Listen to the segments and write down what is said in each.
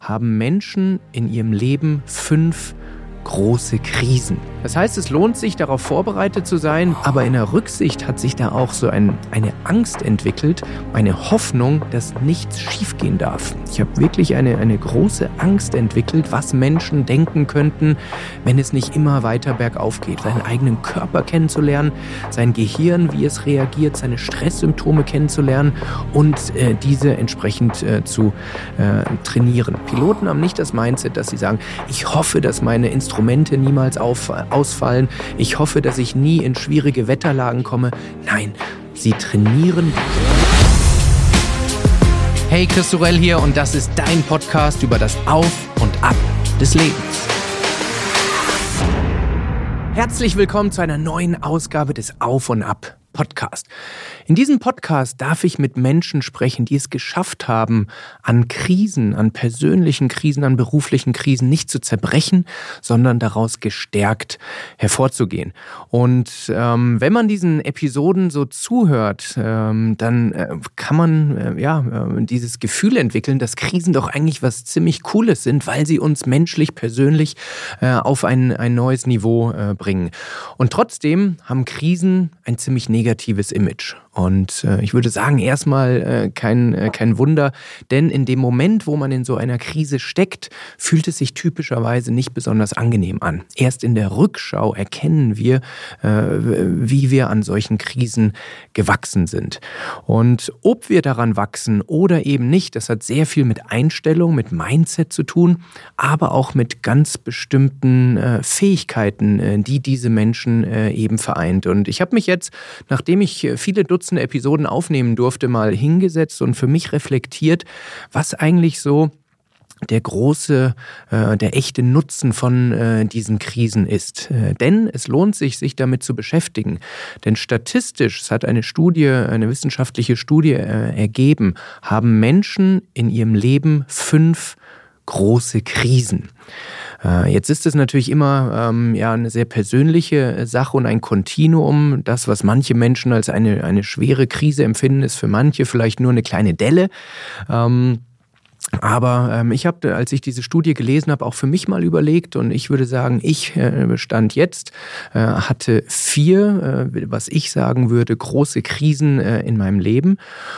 haben Menschen in ihrem Leben 5 große Krisen. Das heißt, es lohnt sich, darauf vorbereitet zu sein, aber in der Rücksicht hat sich da auch so eine Angst entwickelt, eine Hoffnung, dass nichts schiefgehen darf. Ich habe wirklich eine große Angst entwickelt, was Menschen denken könnten, wenn es nicht immer weiter bergauf geht. Seinen eigenen Körper kennenzulernen, sein Gehirn, wie es reagiert, seine Stresssymptome kennenzulernen und diese entsprechend zu trainieren. Piloten haben nicht das Mindset, dass sie sagen, ich hoffe, dass meine Instrumente niemals ausfallen. Ich hoffe, dass ich nie in schwierige Wetterlagen komme. Nein, sie trainieren. Hey, Chris Sorel hier und das ist dein Podcast über das Auf und Ab des Lebens. Herzlich willkommen zu einer neuen Ausgabe des Auf und Ab Podcast. In diesem Podcast darf ich mit Menschen sprechen, die es geschafft haben, an Krisen, an persönlichen Krisen, an beruflichen Krisen nicht zu zerbrechen, sondern daraus gestärkt hervorzugehen. Und wenn man diesen Episoden so zuhört, dann kann man dieses Gefühl entwickeln, dass Krisen doch eigentlich was ziemlich Cooles sind, weil sie uns menschlich, persönlich auf ein neues Niveau bringen. Und trotzdem haben Krisen ein ziemlich negatives Image. Und ich würde sagen, erstmal kein Wunder, denn in dem Moment, wo man in so einer Krise steckt, fühlt es sich typischerweise nicht besonders angenehm an. Erst in der Rückschau erkennen wir, wie wir an solchen Krisen gewachsen sind. Und ob wir daran wachsen oder eben nicht, das hat sehr viel mit Einstellung, mit Mindset zu tun, aber auch mit ganz bestimmten Fähigkeiten, die diese Menschen eben vereint. Und ich habe mich jetzt, nachdem ich viele Dutzende Episoden aufnehmen durfte, mal hingesetzt und für mich reflektiert, was eigentlich so der echte Nutzen von diesen Krisen ist. Denn es lohnt sich damit zu beschäftigen. Denn statistisch, es hat eine wissenschaftliche Studie ergeben, haben Menschen in ihrem Leben 5 große Krisen. Jetzt ist es natürlich immer eine sehr persönliche Sache und ein Kontinuum. Das, was manche Menschen als eine schwere Krise empfinden, ist für manche vielleicht nur eine kleine Delle. Aber ich habe, als ich diese Studie gelesen habe, auch für mich mal überlegt und ich würde sagen, ich Stand jetzt hatte 4, was ich sagen würde, große Krisen in meinem Leben.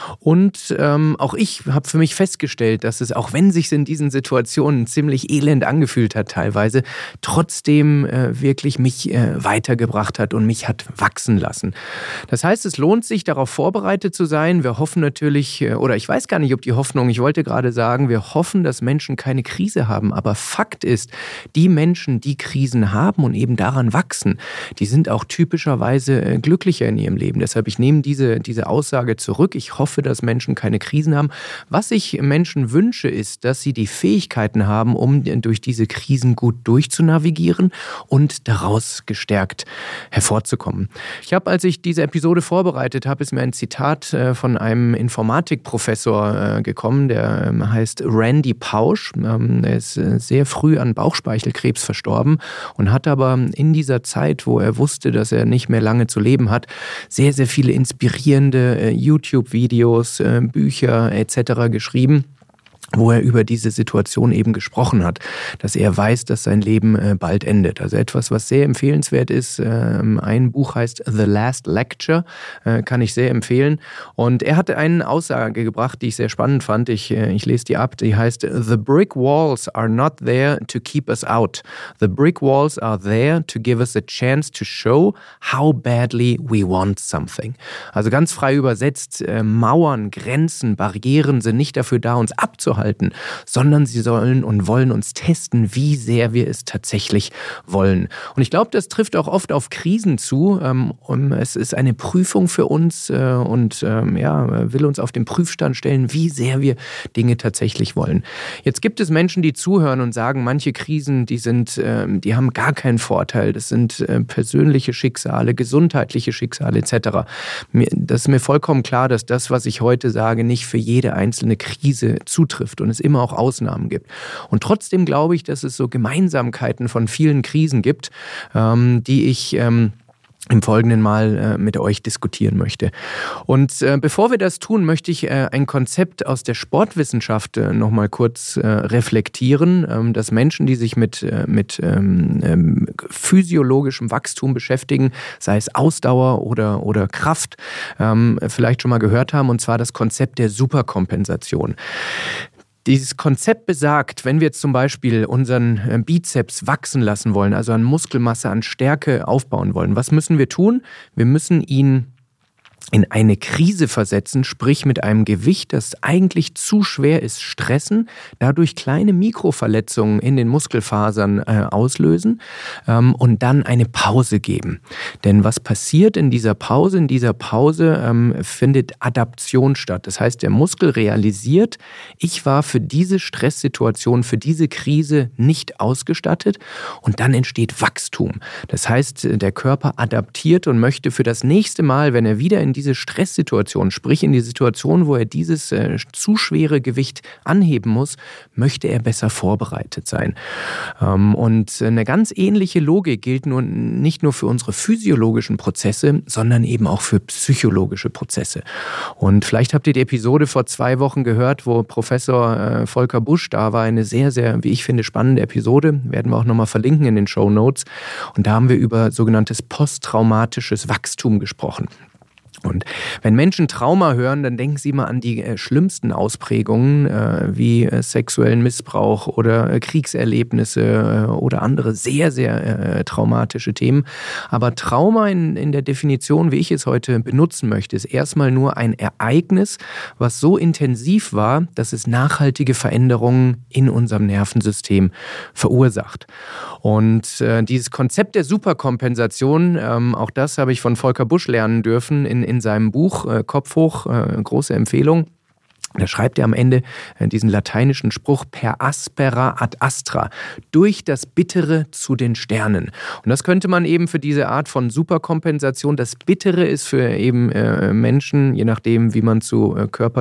Und auch ich habe für mich festgestellt, dass es, auch wenn sich in diesen Situationen ziemlich elend angefühlt hat teilweise, trotzdem wirklich mich weitergebracht hat und mich hat wachsen lassen. Das heißt, es lohnt sich, darauf vorbereitet zu sein. Wir hoffen natürlich, oder ich weiß gar nicht, ob die Hoffnung, ich wollte gerade sagen, wir hoffen, dass Menschen keine Krise haben. Aber Fakt ist, die Menschen, die Krisen haben und eben daran wachsen, die sind auch typischerweise glücklicher in ihrem Leben. Deshalb, ich nehme diese Aussage zurück. Ich hoffe, dass Menschen keine Krisen haben. Was ich Menschen wünsche, ist, dass sie die Fähigkeiten haben, um durch diese Krisen gut durchzunavigieren und daraus gestärkt hervorzukommen. Ich habe, als ich diese Episode vorbereitet habe, ist mir ein Zitat von einem Informatikprofessor gekommen, der heißt Randy Pausch. Er ist sehr früh an Bauchspeicheldkrebs verstorben und hat aber in dieser Zeit, wo er wusste, dass er nicht mehr lange zu leben hat, sehr, sehr viele inspirierende YouTube-Videos, Bücher etc. geschrieben, wo er über diese Situation eben gesprochen hat, dass er weiß, dass sein Leben bald endet. Also etwas, was sehr empfehlenswert ist. Ein Buch heißt The Last Lecture, kann ich sehr empfehlen. Und er hatte eine Aussage gebracht, die ich sehr spannend fand. Ich lese die ab. Die heißt: The brick walls are not there to keep us out. The brick walls are there to give us a chance to show how badly we want something. Also ganz frei übersetzt, Mauern, Grenzen, Barrieren sind nicht dafür da, uns abzuhalten, sondern sie sollen und wollen uns testen, wie sehr wir es tatsächlich wollen. Und ich glaube, das trifft auch oft auf Krisen zu. Es ist eine Prüfung für uns und will uns auf den Prüfstand stellen, wie sehr wir Dinge tatsächlich wollen. Jetzt gibt es Menschen, die zuhören und sagen, manche Krisen, die haben gar keinen Vorteil. Das sind persönliche Schicksale, gesundheitliche Schicksale etc. Das ist mir vollkommen klar, dass das, was ich heute sage, nicht für jede einzelne Krise zutrifft und es immer auch Ausnahmen gibt. Und trotzdem glaube ich, dass es so Gemeinsamkeiten von vielen Krisen gibt, die ich im Folgenden mal mit euch diskutieren möchte. Und bevor wir das tun, möchte ich ein Konzept aus der Sportwissenschaft noch mal kurz reflektieren, dass Menschen, die sich mit physiologischem Wachstum beschäftigen, sei es Ausdauer oder Kraft, vielleicht schon mal gehört haben, und zwar das Konzept der Superkompensation. Dieses Konzept besagt, wenn wir jetzt zum Beispiel unseren Bizeps wachsen lassen wollen, also an Muskelmasse, an Stärke aufbauen wollen, was müssen wir tun? Wir müssen ihn in eine Krise versetzen, sprich mit einem Gewicht, das eigentlich zu schwer ist, stressen, dadurch kleine Mikroverletzungen in den Muskelfasern auslösen und dann eine Pause geben. Denn was passiert in dieser Pause? In dieser Pause findet Adaption statt. Das heißt, der Muskel realisiert, ich war für diese Stresssituation, für diese Krise nicht ausgestattet, und dann entsteht Wachstum. Das heißt, der Körper adaptiert und möchte für das nächste Mal, wenn er wieder in diese Stresssituation, sprich in die Situation, wo er dieses zu schwere Gewicht anheben muss, möchte er besser vorbereitet sein. Und eine ganz ähnliche Logik gilt nicht nur für unsere physiologischen Prozesse, sondern eben auch für psychologische Prozesse. Und vielleicht habt ihr die Episode vor 2 Wochen gehört, wo Professor Volker Busch da war. Eine sehr, sehr, wie ich finde, spannende Episode. Werden wir auch nochmal verlinken in den Shownotes. Und da haben wir über sogenanntes posttraumatisches Wachstum gesprochen. Und wenn Menschen Trauma hören, dann denken sie immer an die schlimmsten Ausprägungen wie sexuellen Missbrauch oder Kriegserlebnisse oder andere sehr, sehr traumatische Themen. Aber Trauma in der Definition, wie ich es heute benutzen möchte, ist erstmal nur ein Ereignis, was so intensiv war, dass es nachhaltige Veränderungen in unserem Nervensystem verursacht. Und dieses Konzept der Superkompensation, auch das habe ich von Volker Busch lernen dürfen in seinem Buch Kopf hoch, große Empfehlung. Da schreibt er am Ende diesen lateinischen Spruch per aspera ad astra, durch das Bittere zu den Sternen. Und das könnte man eben für diese Art von Superkompensation, das Bittere ist für eben Menschen, je nachdem wie man zu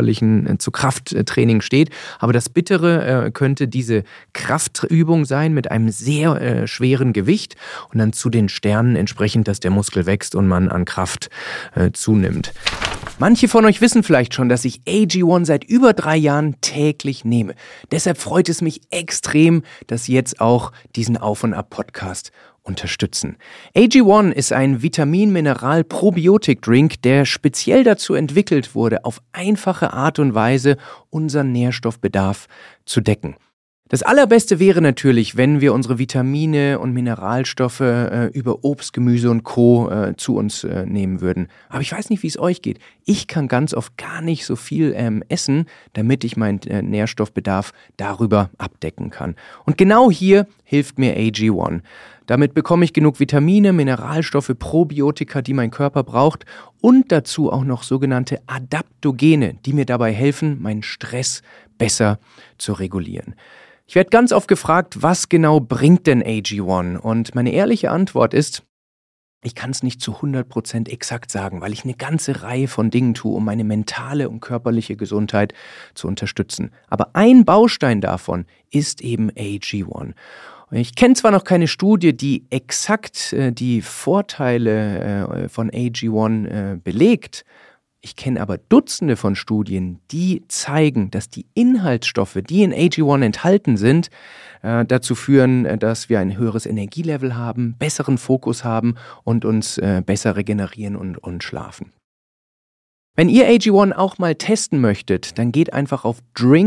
Krafttraining steht, aber das Bittere könnte diese Kraftübung sein mit einem sehr schweren Gewicht und dann zu den Sternen entsprechend, dass der Muskel wächst und man an Kraft zunimmt. Manche von euch wissen vielleicht schon, dass ich AG1 seit über 3 Jahren täglich nehme. Deshalb freut es mich extrem, dass Sie jetzt auch diesen Auf- und Ab-Podcast unterstützen. AG1 ist ein Vitamin-Mineral-Probiotik-Drink, der speziell dazu entwickelt wurde, auf einfache Art und Weise unseren Nährstoffbedarf zu decken. Das Allerbeste wäre natürlich, wenn wir unsere Vitamine und Mineralstoffe über Obst, Gemüse und Co. zu uns nehmen würden. Aber ich weiß nicht, wie es euch geht. Ich kann ganz oft gar nicht so viel essen, damit ich meinen Nährstoffbedarf darüber abdecken kann. Und genau hier hilft mir AG1. Damit bekomme ich genug Vitamine, Mineralstoffe, Probiotika, die mein Körper braucht, und dazu auch noch sogenannte Adaptogene, die mir dabei helfen, meinen Stress besser zu regulieren. Ich werde ganz oft gefragt, was genau bringt denn AG1? Und meine ehrliche Antwort ist, ich kann es nicht zu 100% exakt sagen, weil ich eine ganze Reihe von Dingen tue, um meine mentale und körperliche Gesundheit zu unterstützen. Aber ein Baustein davon ist eben AG1. Ich kenne zwar noch keine Studie, die exakt die Vorteile von AG1 belegt, ich kenne aber Dutzende von Studien, die zeigen, dass die Inhaltsstoffe, die in AG1 enthalten sind, dazu führen, dass wir ein höheres Energielevel haben, besseren Fokus haben und uns besser regenerieren und schlafen. Wenn ihr AG1 auch mal testen möchtet, dann geht einfach auf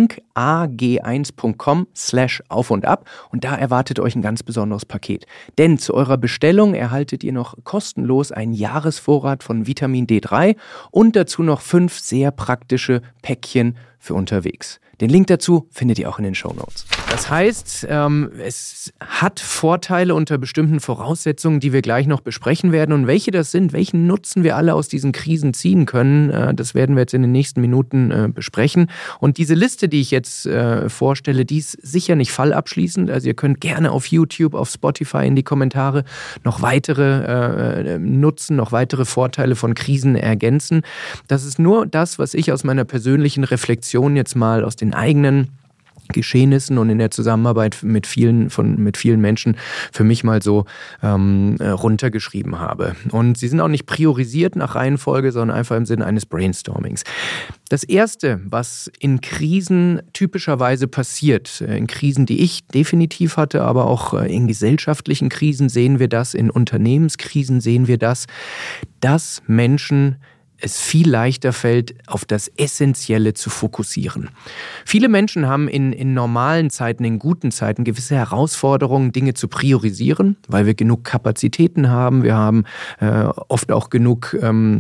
drinkag1.com/auf und ab und da erwartet euch ein ganz besonderes Paket. Denn zu eurer Bestellung erhaltet ihr noch kostenlos einen Jahresvorrat von Vitamin D3 und dazu noch 5 sehr praktische Päckchen für unterwegs. Den Link dazu findet ihr auch in den Shownotes. Das heißt, es hat Vorteile unter bestimmten Voraussetzungen, die wir gleich noch besprechen werden. Und welche das sind, welchen Nutzen wir alle aus diesen Krisen ziehen können, das werden wir jetzt in den nächsten Minuten besprechen. Und diese Liste, die ich jetzt vorstelle, die ist sicher nicht fallabschließend. Also ihr könnt gerne auf YouTube, auf Spotify in die Kommentare noch weitere Nutzen, noch weitere Vorteile von Krisen ergänzen. Das ist nur das, was ich aus meiner persönlichen Reflexion jetzt mal aus den eigenen Geschehnissen und in der Zusammenarbeit mit vielen Menschen für mich mal so runtergeschrieben habe. Und sie sind auch nicht priorisiert nach Reihenfolge, sondern einfach im Sinne eines Brainstormings. Das Erste, was in Krisen typischerweise passiert, in Krisen, die ich definitiv hatte, aber auch in gesellschaftlichen Krisen sehen wir das, in Unternehmenskrisen sehen wir das, dass Menschen es viel leichter fällt, auf das Essentielle zu fokussieren. Viele Menschen haben in normalen Zeiten, in guten Zeiten gewisse Herausforderungen, Dinge zu priorisieren, weil wir genug Kapazitäten haben. Wir haben oft auch genug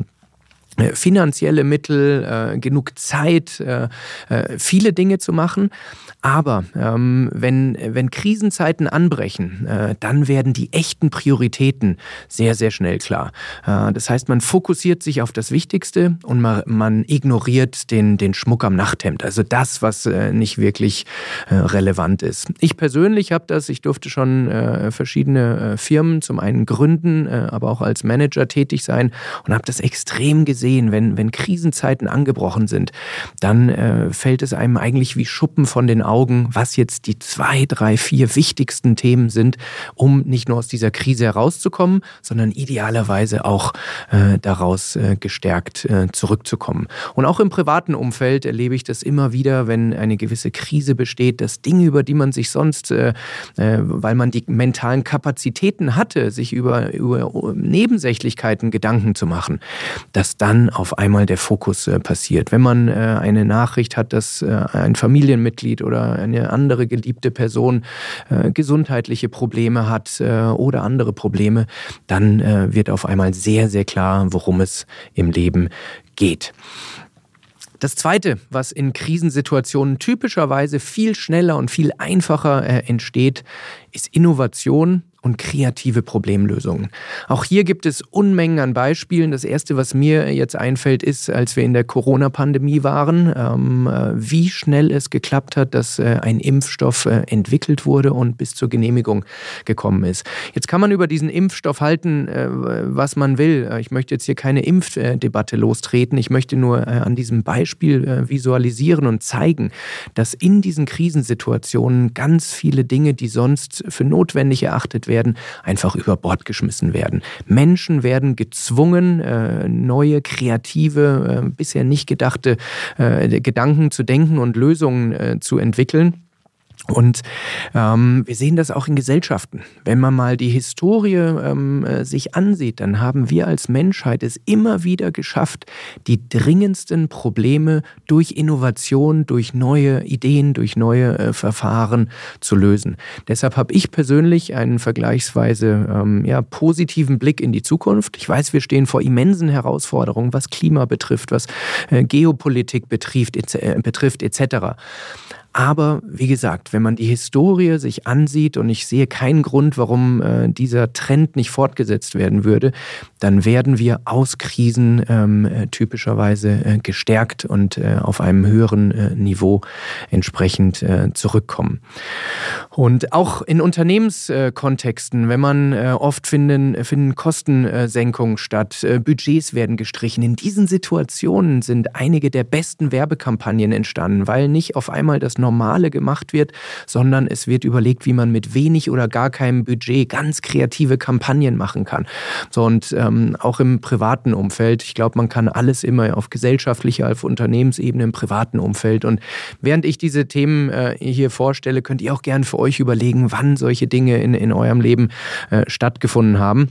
finanzielle Mittel, genug Zeit, viele Dinge zu machen. Aber wenn Krisenzeiten anbrechen, dann werden die echten Prioritäten sehr, sehr schnell klar. Das heißt, man fokussiert sich auf das Wichtigste und man ignoriert den Schmuck am Nachthemd. Also das, was nicht wirklich relevant ist. Ich persönlich habe das, ich durfte schon verschiedene Firmen zum einen gründen, aber auch als Manager tätig sein und habe das extrem gesehen, wenn Krisenzeiten angebrochen sind, dann fällt es einem eigentlich wie Schuppen von den Augen, was jetzt die 2, 3, 4 wichtigsten Themen sind, um nicht nur aus dieser Krise herauszukommen, sondern idealerweise auch daraus gestärkt zurückzukommen. Und auch im privaten Umfeld erlebe ich das immer wieder, wenn eine gewisse Krise besteht, dass Dinge, über die man sich sonst, weil man die mentalen Kapazitäten hatte, sich über Nebensächlichkeiten Gedanken zu machen, dass dann auf einmal der Fokus passiert. Wenn man eine Nachricht hat, dass ein Familienmitglied oder eine andere geliebte Person gesundheitliche Probleme hat oder andere Probleme, dann wird auf einmal sehr, sehr klar, worum es im Leben geht. Das Zweite, was in Krisensituationen typischerweise viel schneller und viel einfacher entsteht, ist Innovation und kreative Problemlösungen. Auch hier gibt es Unmengen an Beispielen. Das Erste, was mir jetzt einfällt, ist, als wir in der Corona-Pandemie waren, wie schnell es geklappt hat, dass ein Impfstoff entwickelt wurde und bis zur Genehmigung gekommen ist. Jetzt kann man über diesen Impfstoff halten, was man will. Ich möchte jetzt hier keine Impfdebatte lostreten. Ich möchte nur an diesem Beispiel visualisieren und zeigen, dass in diesen Krisensituationen ganz viele Dinge, die sonst für notwendig erachtet werden, einfach über Bord geschmissen werden. Menschen werden gezwungen, neue, kreative, bisher nicht gedachte Gedanken zu denken und Lösungen zu entwickeln. Und wir sehen das auch in Gesellschaften. Wenn man mal die Historie sich ansieht, dann haben wir als Menschheit es immer wieder geschafft, die dringendsten Probleme durch Innovation, durch neue Ideen, durch neue Verfahren zu lösen. Deshalb habe ich persönlich einen vergleichsweise positiven Blick in die Zukunft. Ich weiß, wir stehen vor immensen Herausforderungen, was Klima betrifft, was Geopolitik betrifft etc. Aber wie gesagt, wenn man die Historie sich ansieht und ich sehe keinen Grund, warum dieser Trend nicht fortgesetzt werden würde, dann werden wir aus Krisen typischerweise gestärkt und auf einem höheren Niveau entsprechend zurückkommen. Und auch in Unternehmenskontexten, wenn man oft finden Kostensenkungen statt, Budgets werden gestrichen. In diesen Situationen sind einige der besten Werbekampagnen entstanden, weil nicht auf einmal das Normale gemacht wird, sondern es wird überlegt, wie man mit wenig oder gar keinem Budget ganz kreative Kampagnen machen kann. So, und auch im privaten Umfeld, ich glaube, man kann alles immer auf gesellschaftlicher, auf Unternehmensebene, im privaten Umfeld. Und während ich diese Themen hier vorstelle, könnt ihr auch gerne für euch überlegen, wann solche Dinge in eurem Leben stattgefunden haben.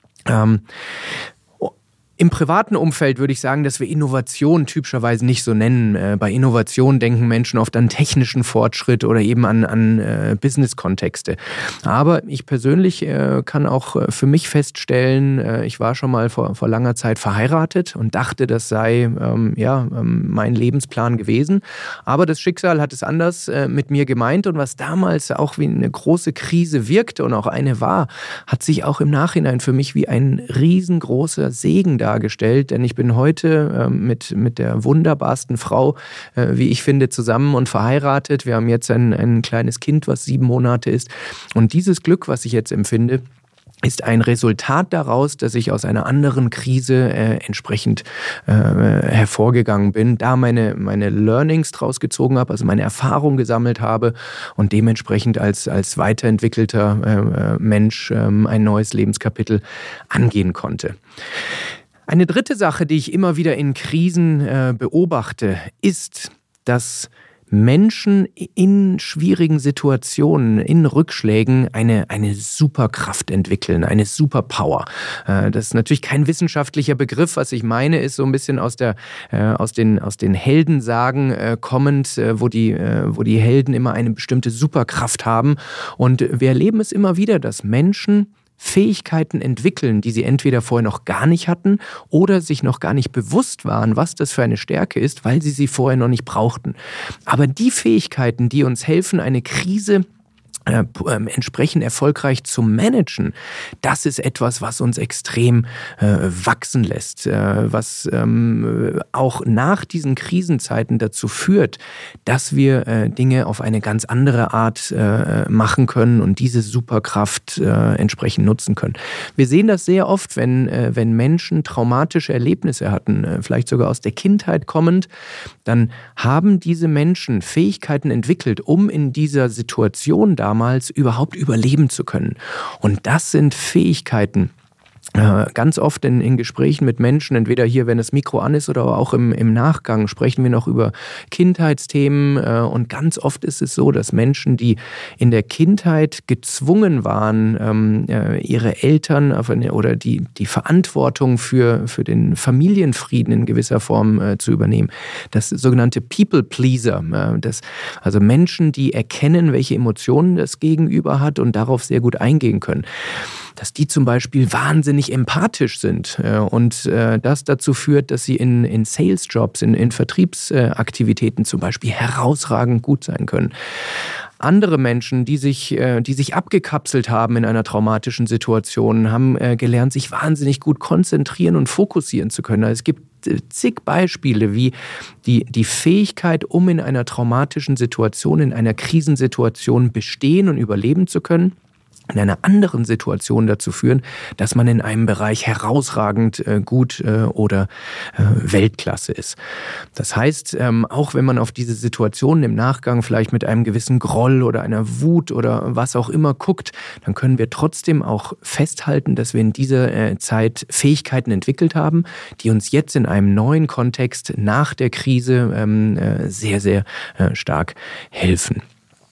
Im privaten Umfeld würde ich sagen, dass wir Innovation typischerweise nicht so nennen. Bei Innovation denken Menschen oft an technischen Fortschritt oder eben an Business-Kontexte. Aber ich persönlich kann auch für mich feststellen, ich war schon mal vor langer Zeit verheiratet und dachte, das sei mein Lebensplan gewesen. Aber das Schicksal hat es anders mit mir gemeint und was damals auch wie eine große Krise wirkte und auch eine war, hat sich auch im Nachhinein für mich wie ein riesengroßer Segen dargestellt, denn ich bin heute mit der wunderbarsten Frau, wie ich finde, zusammen und verheiratet. Wir haben jetzt ein kleines Kind, was 7 Monate ist. Und dieses Glück, was ich jetzt empfinde, ist ein Resultat daraus, dass ich aus einer anderen Krise entsprechend hervorgegangen bin, da meine Learnings draus gezogen habe, also meine Erfahrung gesammelt habe und dementsprechend als weiterentwickelter Mensch ein neues Lebenskapitel angehen konnte. Eine dritte Sache, die ich immer wieder in Krisen beobachte, ist, dass Menschen in schwierigen Situationen, in Rückschlägen eine Superkraft entwickeln, eine Superpower. Das ist natürlich kein wissenschaftlicher Begriff. Was ich meine, ist so ein bisschen aus den Heldensagen kommend, wo die Helden immer eine bestimmte Superkraft haben. Und wir erleben es immer wieder, dass Menschen Fähigkeiten entwickeln, die sie entweder vorher noch gar nicht hatten oder sich noch gar nicht bewusst waren, was das für eine Stärke ist, weil sie vorher noch nicht brauchten. Aber die Fähigkeiten, die uns helfen, eine Krise entsprechend erfolgreich zu managen, das ist etwas, was uns extrem wachsen lässt, was auch nach diesen Krisenzeiten dazu führt, dass wir Dinge auf eine ganz andere Art machen können und diese Superkraft entsprechend nutzen können. Wir sehen das sehr oft, wenn Menschen traumatische Erlebnisse hatten, vielleicht sogar aus der Kindheit kommend, dann haben diese Menschen Fähigkeiten entwickelt, um in dieser Situation damals überhaupt überleben zu können. Und das sind Fähigkeiten, ganz oft in Gesprächen mit Menschen, entweder hier, wenn das Mikro an ist oder auch im Nachgang, sprechen wir noch über Kindheitsthemen. Und ganz oft ist es so, dass Menschen, die in der Kindheit gezwungen waren, ihre Eltern oder die Verantwortung für den Familienfrieden in gewisser Form zu übernehmen, das sogenannte People-Pleaser, also Menschen, die erkennen, welche Emotionen das Gegenüber hat und darauf sehr gut eingehen können, dass die zum Beispiel wahnsinnig empathisch sind und das dazu führt, dass sie in Sales-Jobs, in Vertriebsaktivitäten zum Beispiel herausragend gut sein können. Andere Menschen, die sich abgekapselt haben in einer traumatischen Situation, haben gelernt, sich wahnsinnig gut konzentrieren und fokussieren zu können. Also es gibt zig Beispiele, wie die Fähigkeit, um in einer traumatischen Situation, in einer Krisensituation bestehen und überleben zu können, in einer anderen Situation dazu führen, dass man in einem Bereich herausragend gut oder Weltklasse ist. Das heißt, auch wenn man auf diese Situationen im Nachgang vielleicht mit einem gewissen Groll oder einer Wut oder was auch immer guckt, dann können wir trotzdem auch festhalten, dass wir in dieser Zeit Fähigkeiten entwickelt haben, die uns jetzt in einem neuen Kontext nach der Krise sehr, sehr stark helfen.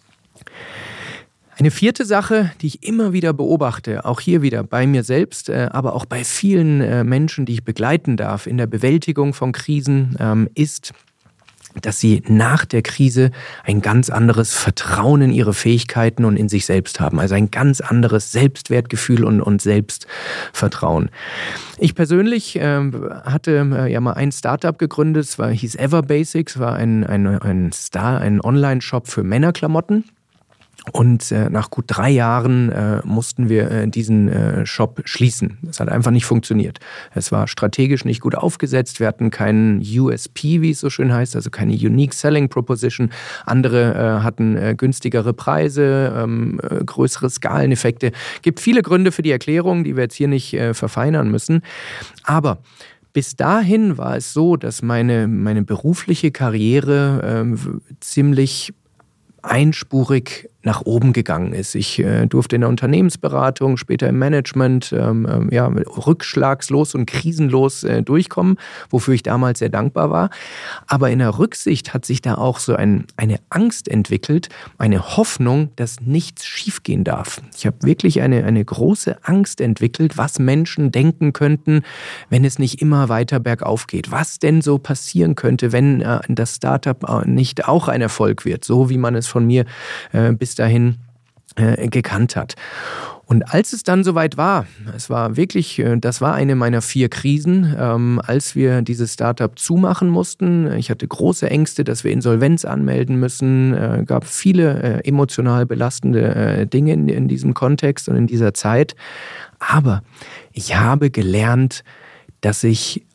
Eine vierte Sache, die ich immer wieder beobachte, auch hier wieder bei mir selbst, aber auch bei vielen Menschen, die ich begleiten darf in der Bewältigung von Krisen, ist, dass sie nach der Krise ein ganz anderes Vertrauen in ihre Fähigkeiten und in sich selbst haben. Also ein ganz anderes Selbstwertgefühl und Selbstvertrauen. Ich persönlich hatte ja mal ein Startup gegründet, hieß Everbasics, war ein Online-Shop für Männerklamotten. Und nach gut 3 Jahren mussten wir diesen Shop schließen. Das hat einfach nicht funktioniert. Es war strategisch nicht gut aufgesetzt. Wir hatten keinen USP, wie es so schön heißt, also keine Unique Selling Proposition. Andere hatten günstigere Preise, größere Skaleneffekte. Gibt viele Gründe für die Erklärung, die wir jetzt hier nicht verfeinern müssen. Aber bis dahin war es so, dass meine berufliche Karriere ziemlich einspurig nach oben gegangen ist. Ich durfte in der Unternehmensberatung, später im Management rückschlagslos und krisenlos durchkommen, wofür ich damals sehr dankbar war. Aber in der Rücksicht hat sich da auch so eine Angst entwickelt, eine Hoffnung, dass nichts schiefgehen darf. Ich habe wirklich eine große Angst entwickelt, was Menschen denken könnten, wenn es nicht immer weiter bergauf geht. Was denn so passieren könnte, wenn das Startup nicht auch ein Erfolg wird, so wie man es von mir bis dahin gekannt hat. Und als es dann soweit war, das war eine meiner 4 Krisen, als wir dieses Startup zumachen mussten. Ich hatte große Ängste, dass wir Insolvenz anmelden müssen. Gab viele emotional belastende Dinge in diesem Kontext und in dieser Zeit. Aber ich habe gelernt, dass ich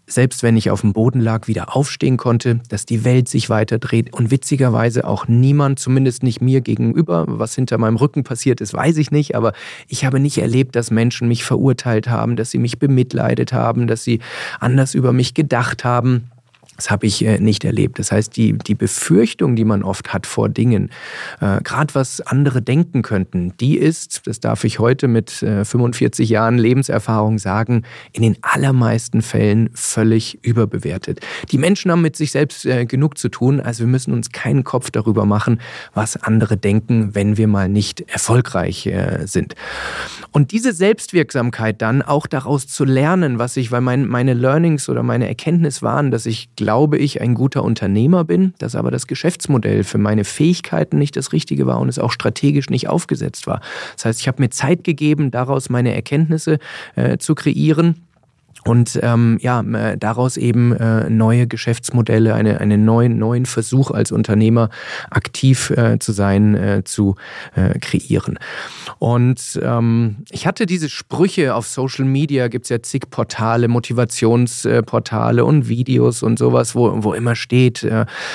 selbst wenn ich auf dem Boden lag, wieder aufstehen konnte, dass die Welt sich weiter dreht und witzigerweise auch niemand, zumindest nicht mir gegenüber, was hinter meinem Rücken passiert ist, weiß ich nicht, aber ich habe nicht erlebt, dass Menschen mich verurteilt haben, dass sie mich bemitleidet haben, dass sie anders über mich gedacht haben. Das habe ich nicht erlebt. Das heißt, die Befürchtung, die man oft hat vor Dingen, gerade was andere denken könnten, die ist, das darf ich heute mit 45 Jahren Lebenserfahrung sagen, in den allermeisten Fällen völlig überbewertet. Die Menschen haben mit sich selbst genug zu tun, also wir müssen uns keinen Kopf darüber machen, was andere denken, wenn wir mal nicht erfolgreich sind. Und diese Selbstwirksamkeit dann auch daraus zu lernen, weil meine Learnings oder meine Erkenntnis waren, dass ich glaube ich, ein guter Unternehmer bin, dass aber das Geschäftsmodell für meine Fähigkeiten nicht das Richtige war und es auch strategisch nicht aufgesetzt war. Das heißt, ich habe mir Zeit gegeben, daraus meine Erkenntnisse zu kreieren. Und daraus eben neue Geschäftsmodelle, einen neuen Versuch als Unternehmer aktiv zu sein, zu kreieren. Und ich hatte diese Sprüche auf Social Media, gibt es ja zig Portale, Motivationsportale und Videos und sowas, wo immer steht,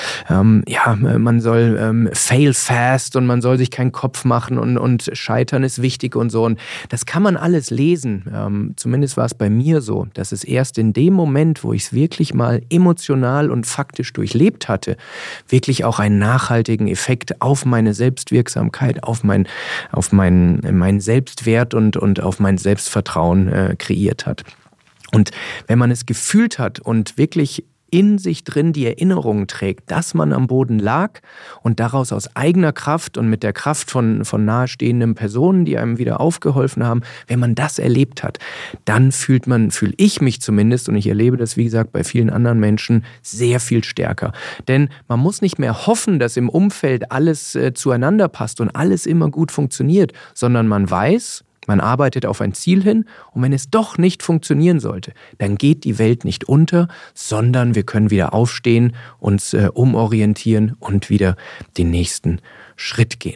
man soll fail fast und man soll sich keinen Kopf machen und Scheitern ist wichtig und so. Und das kann man alles lesen. Zumindest war es bei mir so, dass es erst in dem Moment, wo ich es wirklich mal emotional und faktisch durchlebt hatte, wirklich auch einen nachhaltigen Effekt auf meine Selbstwirksamkeit, auf meinen Selbstwert und auf mein Selbstvertrauen kreiert hat. Und wenn man es gefühlt hat und wirklich in sich drin die Erinnerung trägt, dass man am Boden lag und daraus aus eigener Kraft und mit der Kraft von nahestehenden Personen, die einem wieder aufgeholfen haben, wenn man das erlebt hat, dann fühle ich mich zumindest, und ich erlebe das, wie gesagt, bei vielen anderen Menschen, sehr viel stärker. Denn man muss nicht mehr hoffen, dass im Umfeld alles zueinander passt und alles immer gut funktioniert, sondern man weiß, man arbeitet auf ein Ziel hin und wenn es doch nicht funktionieren sollte, dann geht die Welt nicht unter, sondern wir können wieder aufstehen, uns umorientieren und wieder den nächsten Schritt gehen.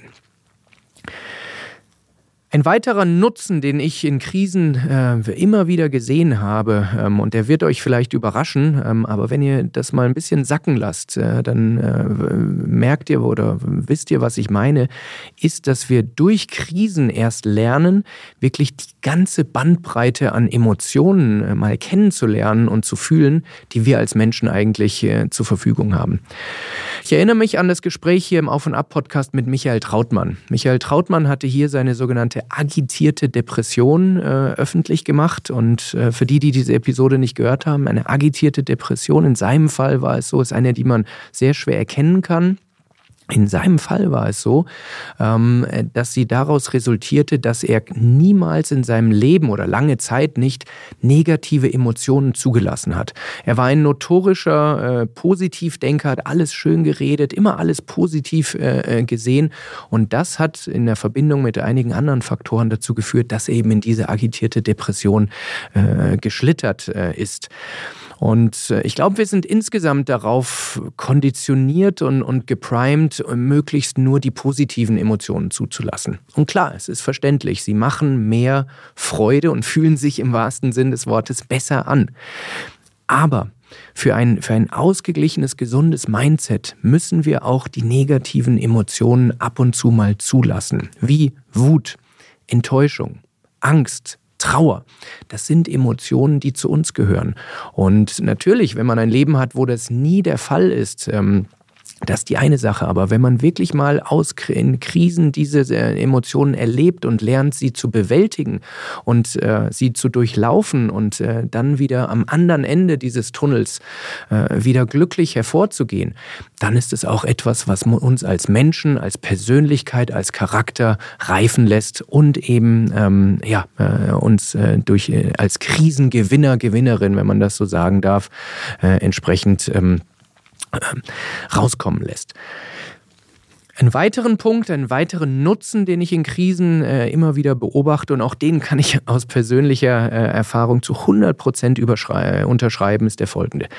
Ein weiterer Nutzen, den ich in Krisen immer wieder gesehen habe, und der wird euch vielleicht überraschen, aber wenn ihr das mal ein bisschen sacken lasst, dann merkt ihr oder wisst ihr, was ich meine, ist, dass wir durch Krisen erst lernen, wirklich die ganze Bandbreite an Emotionen mal kennenzulernen und zu fühlen, die wir als Menschen eigentlich zur Verfügung haben. Ich erinnere mich an das Gespräch hier im Auf- und Ab-Podcast mit Michael Trautmann. Michael Trautmann hatte hier seine sogenannte agitierte Depression öffentlich gemacht und für die diese Episode nicht gehört haben, eine agitierte Depression, in seinem Fall war es so, ist eine, die man sehr schwer erkennen kann. In seinem Fall war es so, dass sie daraus resultierte, dass er niemals in seinem Leben oder lange Zeit nicht negative Emotionen zugelassen hat. Er war ein notorischer Positivdenker, hat alles schön geredet, immer alles positiv gesehen und das hat in der Verbindung mit einigen anderen Faktoren dazu geführt, dass er eben in diese agitierte Depression geschlittert ist. Und ich glaube, wir sind insgesamt darauf konditioniert und geprimed, möglichst nur die positiven Emotionen zuzulassen. Und klar, es ist verständlich, sie machen mehr Freude und fühlen sich im wahrsten Sinn des Wortes besser an. Aber für ein ausgeglichenes, gesundes Mindset müssen wir auch die negativen Emotionen ab und zu mal zulassen, wie Wut, Enttäuschung, Angst, Trauer. Das sind Emotionen, die zu uns gehören. Und natürlich, wenn man ein Leben hat, wo das nie der Fall ist, das ist die eine Sache, aber wenn man wirklich mal in Krisen diese Emotionen erlebt und lernt, sie zu bewältigen und sie zu durchlaufen und dann wieder am anderen Ende dieses Tunnels wieder glücklich hervorzugehen, dann ist es auch etwas, was uns als Menschen, als Persönlichkeit, als Charakter reifen lässt und eben uns als Krisengewinner, Gewinnerin, wenn man das so sagen darf, entsprechend rauskommen lässt. Einen weiteren Punkt, einen weiteren Nutzen, den ich in Krisen immer wieder beobachte und auch den kann ich aus persönlicher Erfahrung zu 100% unterschreiben, ist der folgende.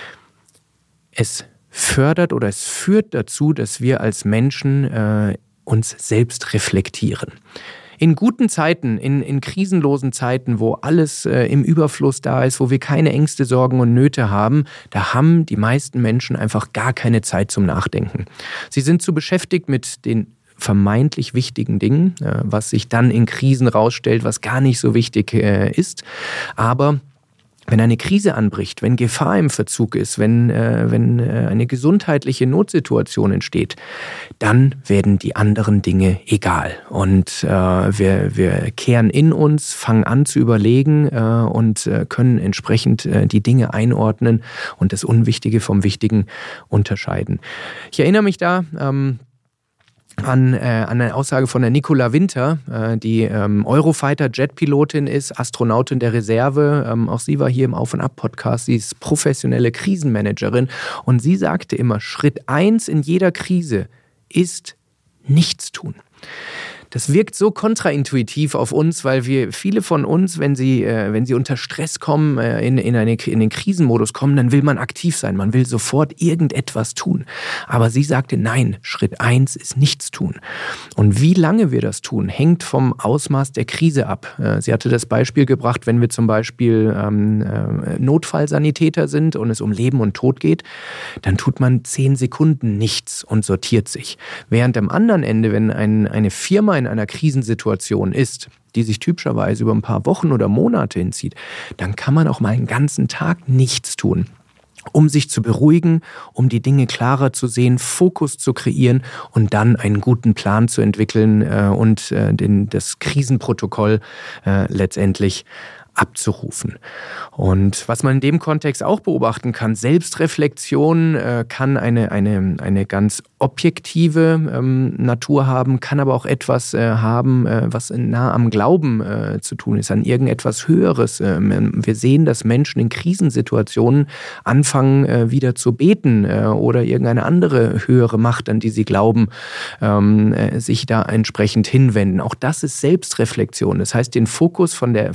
Es fördert oder es führt dazu, dass wir als Menschen uns selbst reflektieren. In guten Zeiten, in krisenlosen Zeiten, wo alles im Überfluss da ist, wo wir keine Ängste, Sorgen und Nöte haben, da haben die meisten Menschen einfach gar keine Zeit zum Nachdenken. Sie sind zu beschäftigt mit den vermeintlich wichtigen Dingen, was sich dann in Krisen rausstellt, was gar nicht so wichtig ist. Aber wenn eine Krise anbricht, wenn Gefahr im Verzug ist, wenn eine gesundheitliche Notsituation entsteht, dann werden die anderen Dinge egal. Und wir kehren in uns, fangen an zu überlegen und können entsprechend die Dinge einordnen und das Unwichtige vom Wichtigen unterscheiden. Ich erinnere mich da an eine Aussage von der Nicola Winter, die Eurofighter-Jet-Pilotin ist, Astronautin der Reserve. Auch sie war hier im Auf- und Ab-Podcast. Sie ist professionelle Krisenmanagerin. Und sie sagte immer, Schritt 1 in jeder Krise ist nichts tun. Das wirkt so kontraintuitiv auf uns, weil viele von uns, wenn sie unter Stress kommen, in den Krisenmodus kommen, dann will man aktiv sein, man will sofort irgendetwas tun. Aber sie sagte, nein, Schritt 1 ist nichts tun. Und wie lange wir das tun, hängt vom Ausmaß der Krise ab. Sie hatte das Beispiel gebracht, wenn wir zum Beispiel Notfallsanitäter sind und es um Leben und Tod geht, dann tut man 10 Sekunden nichts und sortiert sich. Während am anderen Ende, wenn eine Firma in einer Krisensituation ist, die sich typischerweise über ein paar Wochen oder Monate hinzieht, dann kann man auch mal einen ganzen Tag nichts tun, um sich zu beruhigen, um die Dinge klarer zu sehen, Fokus zu kreieren und dann einen guten Plan zu entwickeln und das Krisenprotokoll letztendlich abzurufen. Und was man in dem Kontext auch beobachten kann, Selbstreflexion kann eine ganz objektive Natur haben, kann aber auch etwas haben, was nah am Glauben zu tun ist, an irgendetwas Höheres. Wir sehen, dass Menschen in Krisensituationen anfangen, wieder zu beten oder irgendeine andere höhere Macht, an die sie glauben, sich da entsprechend hinwenden. Auch das ist Selbstreflexion. Das heißt, den Fokus von der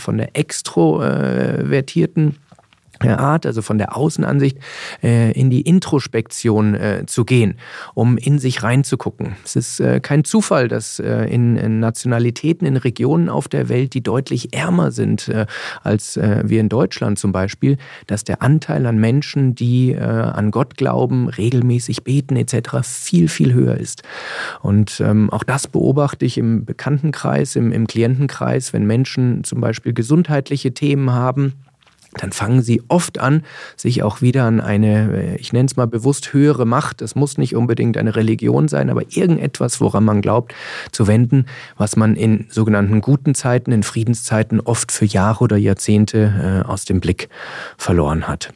extrovertierten Art, also von der Außenansicht, in die Introspektion zu gehen, um in sich reinzugucken. Es ist kein Zufall, dass in Nationalitäten, in Regionen auf der Welt, die deutlich ärmer sind als wir in Deutschland zum Beispiel, dass der Anteil an Menschen, die an Gott glauben, regelmäßig beten etc. viel, viel höher ist. Und auch das beobachte ich im Bekanntenkreis, im Klientenkreis, wenn Menschen zum Beispiel gesundheitliche Themen haben, dann fangen sie oft an, sich auch wieder an eine, ich nenne es mal bewusst, höhere Macht, das muss nicht unbedingt eine Religion sein, aber irgendetwas, woran man glaubt, zu wenden, was man in sogenannten guten Zeiten, in Friedenszeiten oft für Jahre oder Jahrzehnte aus dem Blick verloren hat.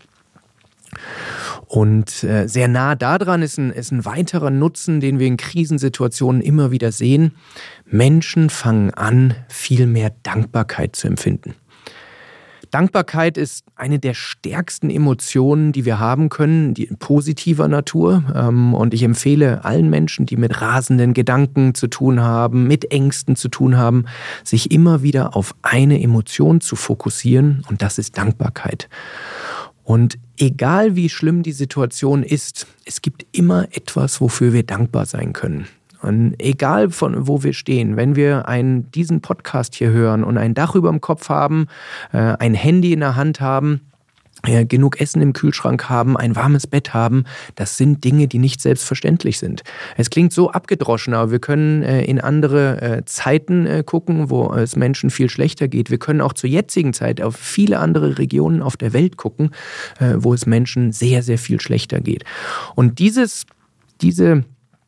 Und sehr nah daran ist ein weiterer Nutzen, den wir in Krisensituationen immer wieder sehen. Menschen fangen an, viel mehr Dankbarkeit zu empfinden. Dankbarkeit ist eine der stärksten Emotionen, die wir haben können, die positiver Natur. Und ich empfehle allen Menschen, die mit rasenden Gedanken zu tun haben, mit Ängsten zu tun haben, sich immer wieder auf eine Emotion zu fokussieren. Und das ist Dankbarkeit. Und egal wie schlimm die Situation ist, es gibt immer etwas, wofür wir dankbar sein können. Und egal von wo wir stehen, wenn wir diesen Podcast hier hören und ein Dach über dem Kopf haben, ein Handy in der Hand haben, genug Essen im Kühlschrank haben, ein warmes Bett haben, das sind Dinge, die nicht selbstverständlich sind. Es klingt so abgedroschen, aber wir können in andere Zeiten gucken, wo es Menschen viel schlechter geht. Wir können auch zur jetzigen Zeit auf viele andere Regionen auf der Welt gucken, wo es Menschen sehr, sehr viel schlechter geht. Und diesen